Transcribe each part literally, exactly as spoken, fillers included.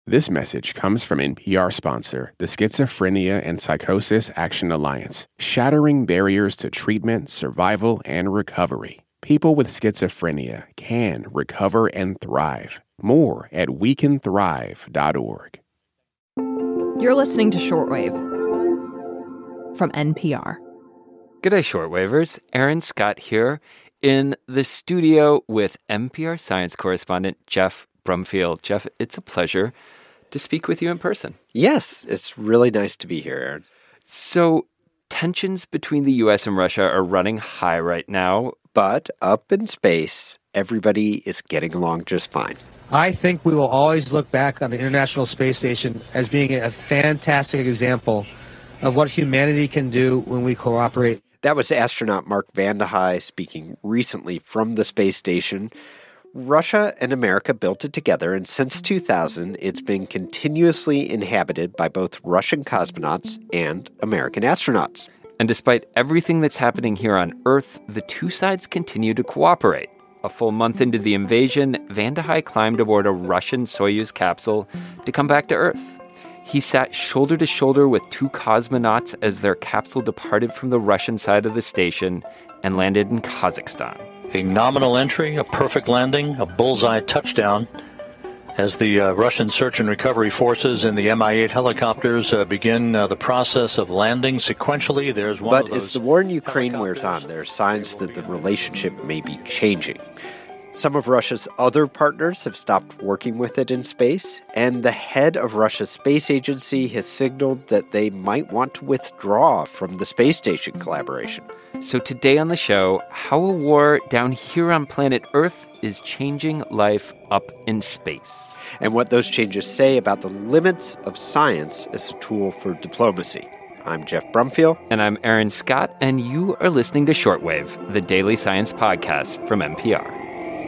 This message comes from N P R sponsor, the Schizophrenia and Psychosis Action Alliance, shattering barriers to treatment, survival, and recovery. People with schizophrenia can recover and thrive. More at we can thrive dot org. You're listening to Shortwave from N P R. G'day, Shortwavers. Aaron Scott here in the studio with N P R science correspondent Jeff Brumfield. Jeff, it's a pleasure to speak with you in person. Yes, it's really nice to be here, Aaron. So, tensions between the U S and Russia are running high right now. But up in space, everybody is getting along just fine. I think we will always look back on the International Space Station as being a fantastic example of what humanity can do when we cooperate. That was astronaut Mark Vande Hei speaking recently from the space station. Russia and America built it together, and since two thousand, it's been continuously inhabited by both Russian cosmonauts and American astronauts. And despite everything that's happening here on Earth, the two sides continue to cooperate. A full month into the invasion, Vande Hei climbed aboard a Russian Soyuz capsule to come back to Earth. He sat shoulder to shoulder with two cosmonauts as their capsule departed from the Russian side of the station and landed in Kazakhstan. A nominal entry, a perfect landing, a bullseye touchdown as the uh, Russian search and recovery forces in the M I eight helicopters uh, begin uh, the process of landing sequentially. There's one but of those as the war in Ukraine wears on, there are signs that the relationship may be changing. Some of Russia's other partners have stopped working with it in space, and the head of Russia's space agency has signaled that they might want to withdraw from the space station collaboration. So today on the show, how a war down here on planet Earth is changing life up in space. And what those changes say about the limits of science as a tool for diplomacy. I'm Jeff Brumfield. And I'm Aaron Scott, and you are listening to Shortwave, the daily science podcast from N P R.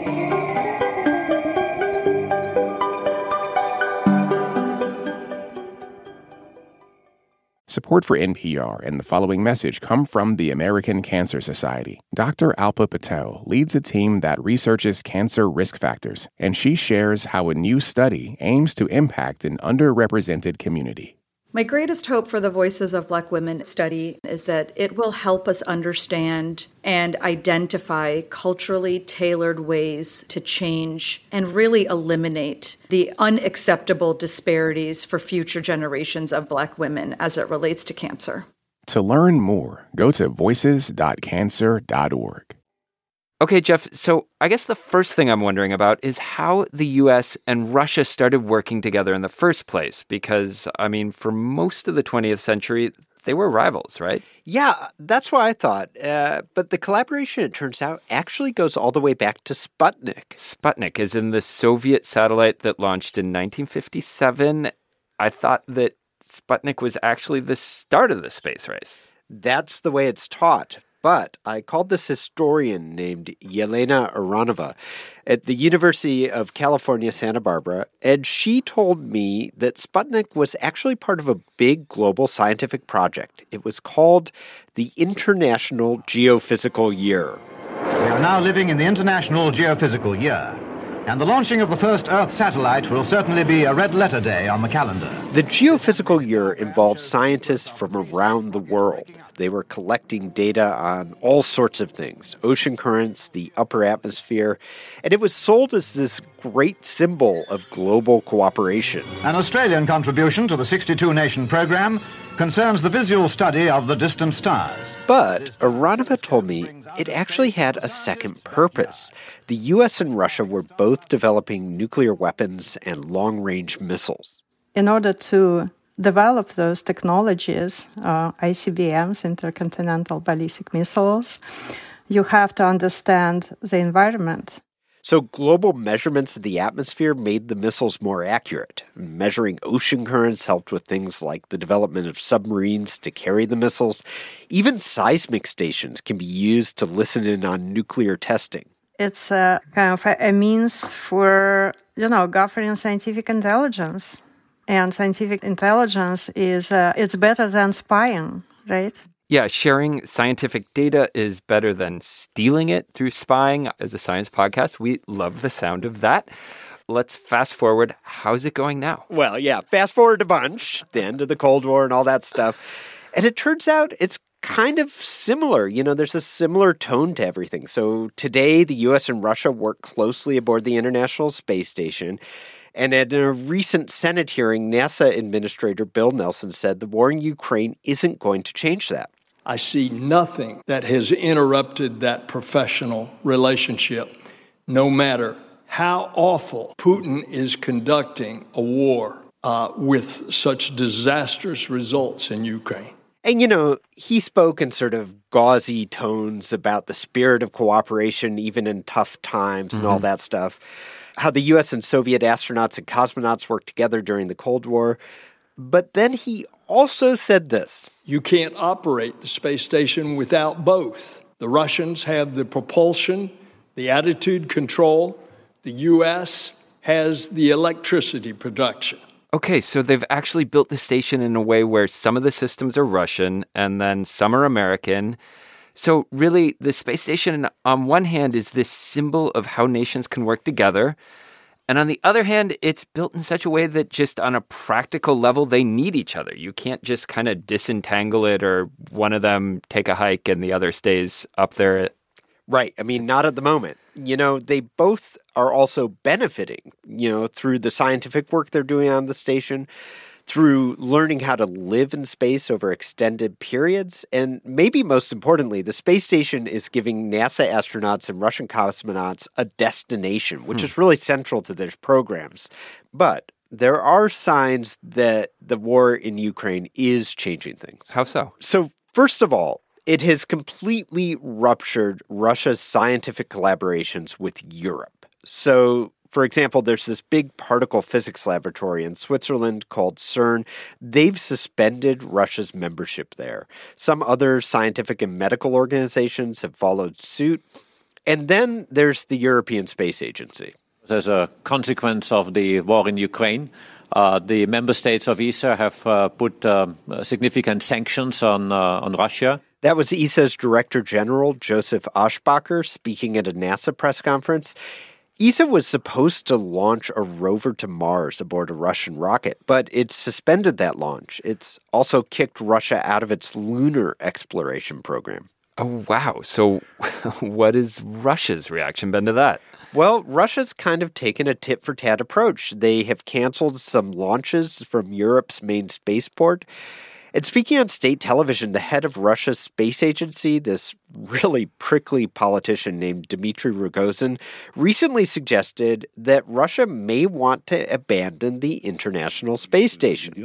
Support for N P R and the following message come from the American Cancer Society. Doctor Alpa Patel leads a team that researches cancer risk factors, and she shares how a new study aims to impact an underrepresented community. My greatest hope for the Voices of Black Women study is that it will help us understand and identify culturally tailored ways to change and really eliminate the unacceptable disparities for future generations of Black women as it relates to cancer. To learn more, go to voices dot cancer dot org. Okay, Jeff, so I guess the first thing I'm wondering about is how the U S and Russia started working together in the first place. Because, I mean, for most of the twentieth century, they were rivals, right? Yeah, that's what I thought. Uh, but the collaboration, it turns out, actually goes all the way back to Sputnik. Sputnik is in the Soviet satellite that launched in nineteen fifty-seven. I thought that Sputnik was actually the start of the space race. That's the way it's taught. But I called this historian named Yelena Aronova at the University of California, Santa Barbara, and she told me that Sputnik was actually part of a big global scientific project. It was called the International Geophysical Year. We are now living in the International Geophysical Year, and the launching of the first Earth satellite will certainly be a red-letter day on the calendar. The Geophysical Year involved scientists from around the world. They were collecting data on all sorts of things, ocean currents, the upper atmosphere, and it was sold as this great symbol of global cooperation. An Australian contribution to the sixty-two nation program concerns the visual study of the distant stars. But Aronova told me it actually had a second purpose. The U S and Russia were both developing nuclear weapons and long-range missiles. In order to develop those technologies, uh, I C B Ms, intercontinental ballistic missiles, you have to understand the environment. So global measurements of the atmosphere made the missiles more accurate. Measuring ocean currents helped with things like the development of submarines to carry the missiles. Even seismic stations can be used to listen in on nuclear testing. It's a kind of a, a means for, you know, governing scientific intelligence. And scientific intelligence is, uh, it's better than spying, right? Yeah, sharing scientific data is better than stealing it through spying. As a science podcast, we love the sound of that. let's fast forward. How's it going now? Well, yeah, fast forward a bunch, the end of the Cold War and all that stuff. And it turns out it's kind of similar. You know, there's a similar tone to everything. So today, the U S and Russia work closely aboard the International Space Station. And at a recent Senate hearing, NASA Administrator Bill Nelson said the war in Ukraine isn't going to change that. I see nothing that has interrupted that professional relationship, no matter how awful Putin is conducting a war uh, with such disastrous results in Ukraine. And, you know, he spoke in sort of gauzy tones about the spirit of cooperation, even in tough times and mm-hmm. all that stuff. How the U S and Soviet astronauts and cosmonauts worked together during the Cold War. But then he also said this. You can't operate the space station without both. The Russians have the propulsion, the attitude control. The U S has the electricity production. Okay, so they've actually built the station in a way where some of the systems are Russian and then some are American. So really, the space station, on one hand, is this symbol of how nations can work together. And on the other hand, it's built in such a way that just on a practical level, they need each other. You can't just kind of disentangle it or one of them take a hike and the other stays up there. Right. I mean, not at the moment. You know, they both are also benefiting, you know, through the scientific work they're doing on the station, through learning how to live in space over extended periods. And maybe most importantly, the space station is giving NASA astronauts and Russian cosmonauts a destination, which hmm. is really central to their programs. But there are signs that the war in Ukraine is changing things. How so? So, first of all, it has completely ruptured Russia's scientific collaborations with Europe. So, for example, there's this big particle physics laboratory in Switzerland called CERN. They've suspended Russia's membership there. Some other scientific and medical organizations have followed suit. And then there's the European Space Agency. As a consequence of the war in Ukraine, uh, the member states of E S A have uh, put uh, significant sanctions on uh, on Russia. That was E S A's Director General, Joseph Aschbacher, speaking at a NASA press conference. E S A was supposed to launch a rover to Mars aboard a Russian rocket, but it's suspended that launch. It's also kicked Russia out of its lunar exploration program. Oh, wow. So what has Russia's reaction been to that? Well, Russia's kind of taken a tit-for-tat approach. They have canceled some launches from Europe's main spaceport. And speaking on state television, the head of Russia's space agency, this really prickly politician named Dmitry Rogozin, recently suggested that Russia may want to abandon the International Space Station.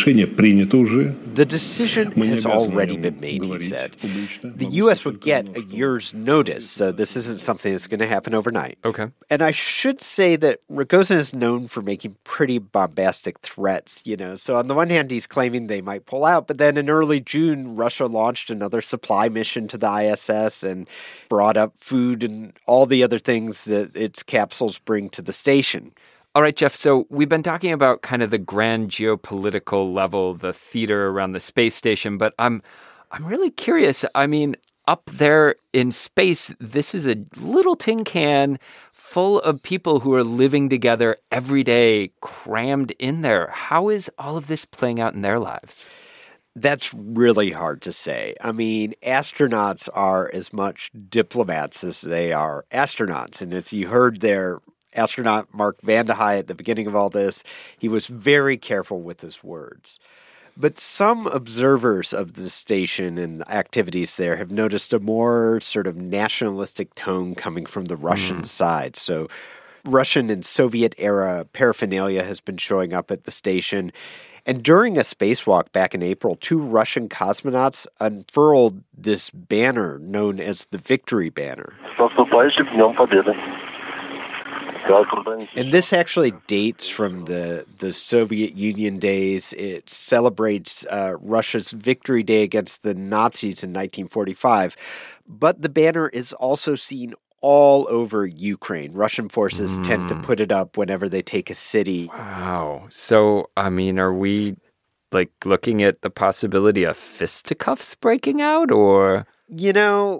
The decision has already been made, he said. The U S would get a year's notice, so this isn't something that's going to happen overnight. Okay. And I should say that Rogozin is known for making pretty bombastic threats, you know. So on the one hand, he's claiming they might pull out, but then in early June, Russia launched another supply mission to the I S S and brought up food and all the other things that its capsules bring to the station. All right, Jeff, so we've been talking about kind of the grand geopolitical level, the theater around the space station, but I'm I'm really curious. I mean, up there in space, this is a little tin can full of people who are living together every day, crammed in there. How is all of this playing out in their lives? That's really hard to say. I mean, astronauts are as much diplomats as they are astronauts. And as you heard there, astronaut Mark Vande Hei at the beginning of all this, he was very careful with his words. But some observers of the station and activities there have noticed a more sort of nationalistic tone coming from the Russian mm. side. So Russian and Soviet-era paraphernalia has been showing up at the station. And during a spacewalk back in April, two Russian cosmonauts unfurled this banner known as the Victory Banner. And this actually dates from the, the Soviet Union days. It celebrates uh, Russia's victory day against the Nazis in nineteen forty-five. But the banner is also seen all over Ukraine. Russian forces mm. tend to put it up whenever they take a city. Wow. So, I mean, are we like looking at the possibility of fisticuffs breaking out, or? You know,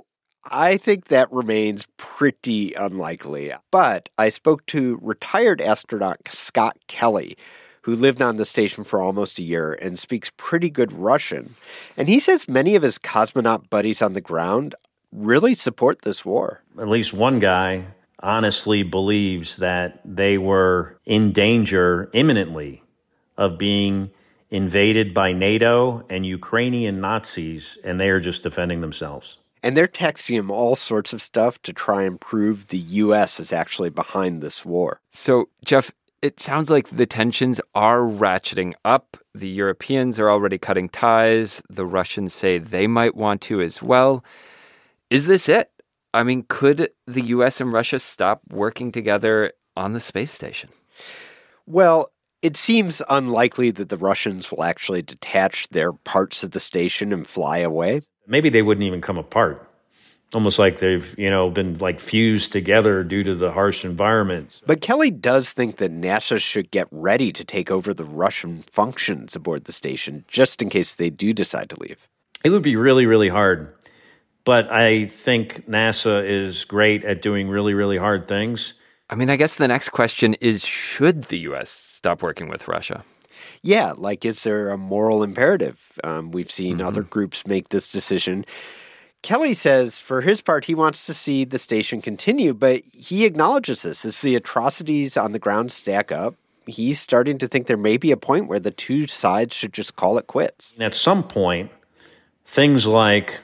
I think that remains pretty unlikely. But I spoke to retired astronaut Scott Kelly, who lived on the station for almost a year and speaks pretty good Russian. And he says many of his cosmonaut buddies on the ground really support this war. At least one guy honestly believes that they were in danger imminently of being invaded by NATO and Ukrainian Nazis, and they are just defending themselves. And they're texting him all sorts of stuff to try and prove the U S is actually behind this war. So, Jeff, it sounds like the tensions are ratcheting up. The Europeans are already cutting ties. The Russians say they might want to as well. Is this it? I mean, could the U S and Russia stop working together on the space station? Well, it seems unlikely that the Russians will actually detach their parts of the station and fly away. Maybe they wouldn't even come apart. Almost like they've, you know, been like fused together due to the harsh environment. But Kelly does think that NASA should get ready to take over the Russian functions aboard the station, just in case they do decide to leave. It would be really, really hard. But I think NASA is great at doing really, really hard things. I mean, I guess the next question is, should the U S stop working with Russia? Yeah, like, is there a moral imperative? Um, we've seen mm-hmm. other groups make this decision. Kelly says, for his part, he wants to see the station continue, but he acknowledges this. As the atrocities on the ground stack up, he's starting to think there may be a point where the two sides should just call it quits. At some point, things like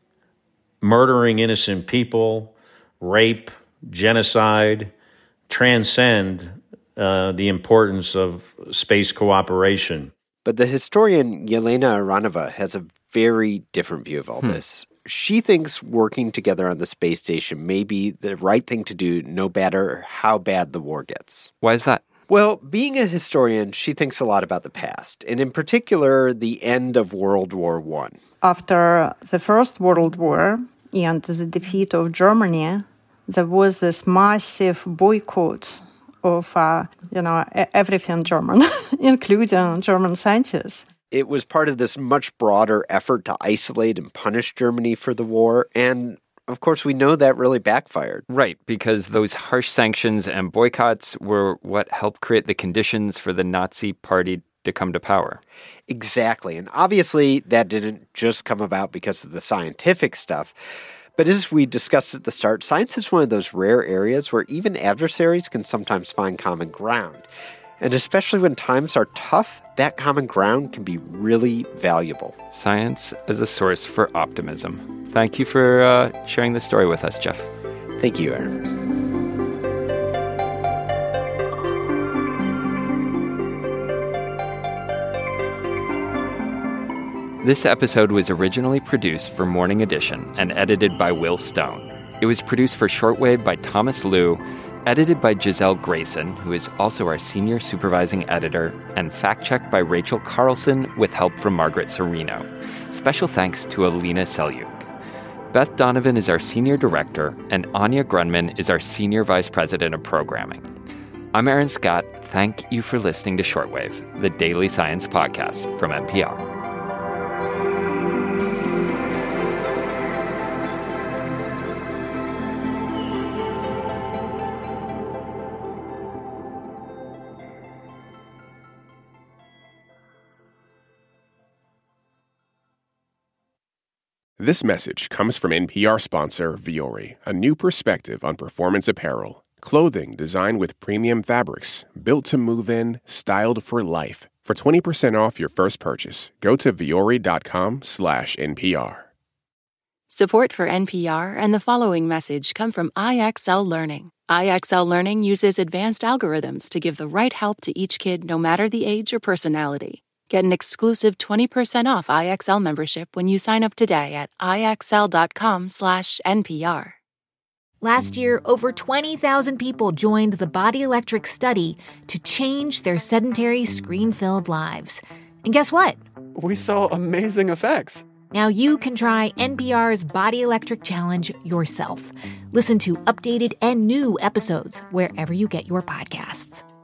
murdering innocent people, rape, genocide, transcend uh, the importance of space cooperation. But the historian Yelena Aranova has a very different view of all hmm. this. She thinks working together on the space station may be the right thing to do, no matter how bad the war gets. Why is that? Well, being a historian, she thinks a lot about the past, and in particular, the end of World War One. After the First World War and the defeat of Germany, there was this massive boycott of, uh, you know, everything German, including German scientists. It was part of this much broader effort to isolate and punish Germany for the war, and of course we know that really backfired. Right, because those harsh sanctions and boycotts were what helped create the conditions for the Nazi Party to come to power. Exactly, and obviously that didn't just come about because of the scientific stuff. But as we discussed at the start, science is one of those rare areas where even adversaries can sometimes find common ground. And especially when times are tough, that common ground can be really valuable. Science as a source for optimism. Thank you for uh, sharing this story with us, Jeff. Thank you, Aaron. This episode was originally produced for Morning Edition and edited by Will Stone. It was produced for Shortwave by Thomas Liu, edited by Giselle Grayson, who is also our senior supervising editor, and fact-checked by Rachel Carlson with help from Margaret Serino. Special thanks to Alina Selyuk. Beth Donovan is our senior director, and Anya Grunman is our senior vice president of programming. I'm Aaron Scott. Thank you for listening to Shortwave, the daily science podcast from N P R. This message comes from N P R sponsor Vuori, a new perspective on performance apparel. Clothing designed with premium fabrics, built to move in, styled for life. For twenty percent off your first purchase, go to vuori.com slash NPR. Support for N P R and the following message come from I X L Learning. I X L Learning uses advanced algorithms to give the right help to each kid no matter the age or personality. Get an exclusive twenty percent off I X L membership when you sign up today at ixl.com slash NPR. Last year, over twenty thousand people joined the Body Electric study to change their sedentary, screen-filled lives. And guess what? We saw amazing effects. Now you can try N P R's Body Electric Challenge yourself. Listen to updated and new episodes wherever you get your podcasts.